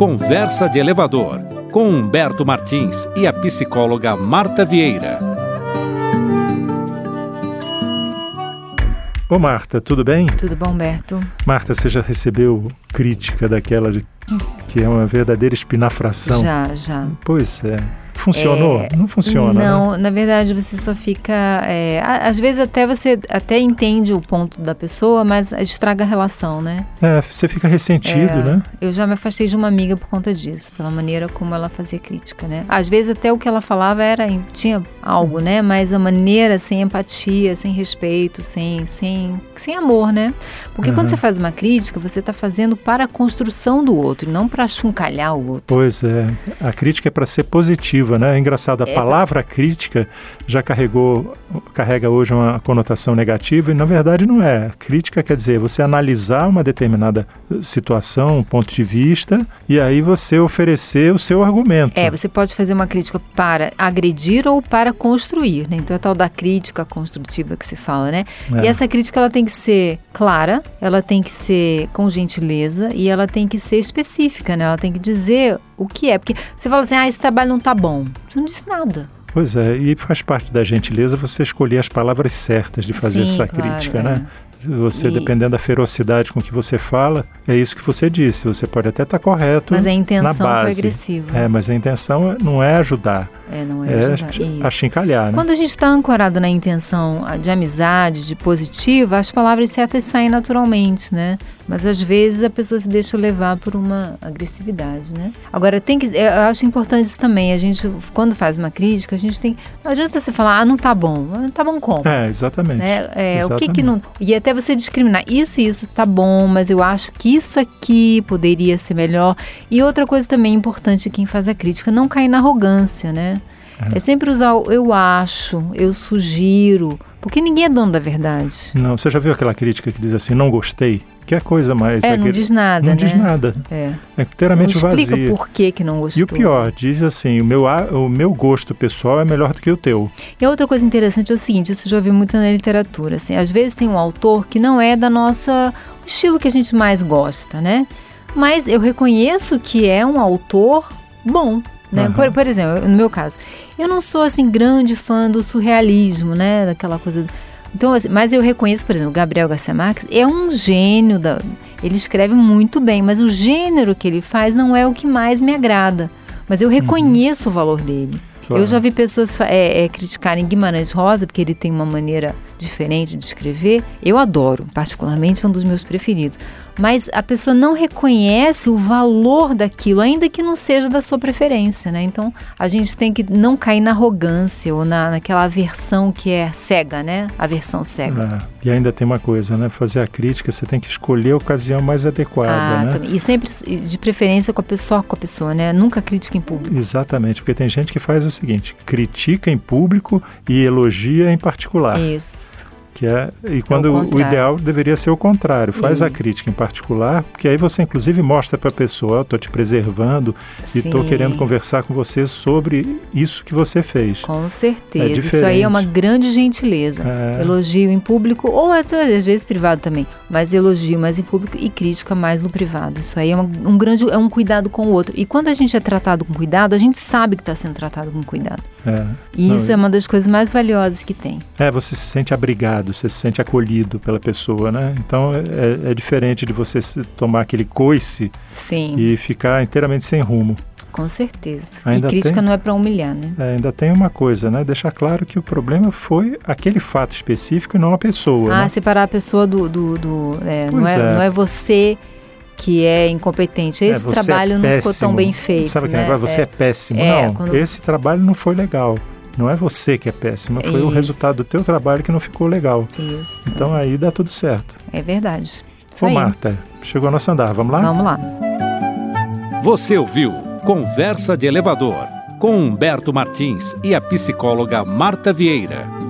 Conversa de Elevador, com Humberto Martins e a psicóloga Marta Vieira. Ô Marta, tudo bem? Tudo bom, Humberto? Marta, você já recebeu crítica daquela que é uma verdadeira espinafração? Já. Pois é. Funcionou? Não funciona, Não, né? Na verdade você só fica... às vezes até você entende o ponto da pessoa, mas estraga a relação, né? Você fica ressentido, né? Eu já me afastei de uma amiga por conta disso, pela maneira como ela fazia crítica, né? Às vezes até o que ela falava tinha algo, né? Mas a maneira sem empatia, sem respeito, sem amor, né? Porque quando você faz uma crítica, você está fazendo para a construção do outro, não para achuncalhar o outro. Pois é. A crítica é para ser positiva, né? É engraçado, a palavra crítica já carrega hoje uma conotação negativa e na verdade não é. Crítica quer dizer você analisar uma determinada situação, um ponto de vista e aí você oferecer o seu argumento. Você pode fazer uma crítica para agredir ou para construir, né? Então é tal da crítica construtiva que se fala, né? E essa crítica ela tem que ser clara, ela tem que ser com gentileza e ela tem que ser específica, né? Ela tem que dizer o que é, porque você fala assim, esse trabalho não tá bom. Você não disse nada. Pois é, e faz parte da gentileza você escolher as palavras certas de fazer essa crítica, né? Você, dependendo da ferocidade com que você fala, é isso que você disse. Você pode até estar correto na base. Mas a intenção foi agressiva. Mas a intenção não é ajudar. Não é ajudar. Achincalhar, né? Quando a gente está ancorado na intenção de amizade, de positiva, as palavras certas saem naturalmente, né? Mas às vezes a pessoa se deixa levar por uma agressividade, né? Agora, eu acho importante isso também. A gente, quando faz uma crítica, não adianta você falar, não tá bom. Não tá bom como? Exatamente. Exatamente. O que não... E até você discriminar, isso tá bom, mas eu acho que isso aqui poderia ser melhor. E outra coisa também importante quem faz a crítica, não cair na arrogância, né? É sempre usar o eu acho, eu sugiro, porque ninguém é dono da verdade. Não, você já viu aquela crítica que diz assim, não gostei? Que é coisa mais... não diz nada, não diz nada. É inteiramente vazio. Explica por que não gostou. E o pior, diz assim, o meu gosto pessoal é melhor do que o teu. E outra coisa interessante é o seguinte, isso eu já ouvi muito na literatura, assim, às vezes tem um autor que não é o estilo que a gente mais gosta, né? Mas eu reconheço que é um autor bom, né? Por exemplo, no meu caso, eu não sou assim grande fã do surrealismo, né? Daquela coisa... Então, assim, mas eu reconheço, por exemplo, Gabriel Garcia Marques é um gênio, ele escreve muito bem, mas o gênero que ele faz não é o que mais me agrada. Mas eu reconheço o valor dele. Claro. Eu já vi pessoas criticarem Guimarães Rosa, porque ele tem uma maneira diferente de escrever. Eu adoro, particularmente, é um dos meus preferidos. Mas a pessoa não reconhece o valor daquilo, ainda que não seja da sua preferência, né? Então, a gente tem que não cair na arrogância ou naquela aversão que é cega, né? Aversão cega. E ainda tem uma coisa, né? Fazer a crítica, você tem que escolher a ocasião mais adequada, né? Também. E sempre, de preferência, com a pessoa, né? Nunca crítica em público. Exatamente, porque tem gente que faz o seguinte, critica em público e elogia em particular. Isso. O ideal deveria ser o contrário, faz a crítica em particular, porque aí você inclusive mostra para a pessoa, estou te preservando e estou querendo conversar com você sobre isso que você fez. Com certeza, isso aí é uma grande gentileza, elogio em público ou até às vezes privado também, mas elogio mais em público e crítica mais no privado, isso aí é um cuidado com o outro, e quando a gente é tratado com cuidado, a gente sabe que está sendo tratado com cuidado. Isso é uma das coisas mais valiosas que tem. Você se sente abrigado, você se sente acolhido pela pessoa, né? Então é diferente de você tomar aquele coice e ficar inteiramente sem rumo. Com certeza. E crítica não é para humilhar, né? Ainda tem uma coisa, né? Deixar claro que o problema foi aquele fato específico e não a pessoa. Né? Separar a pessoa não é você que é incompetente. Esse trabalho não ficou tão bem feito. Sabe que né? Você é péssimo. Esse trabalho não foi legal. Não é você que é péssima, foi o resultado do teu trabalho que não ficou legal. Isso. Então aí dá tudo certo. É verdade. Isso aí. Marta, chegou a nosso andar, vamos lá? Vamos lá. Você ouviu Conversa de Elevador, com Humberto Martins e a psicóloga Marta Vieira.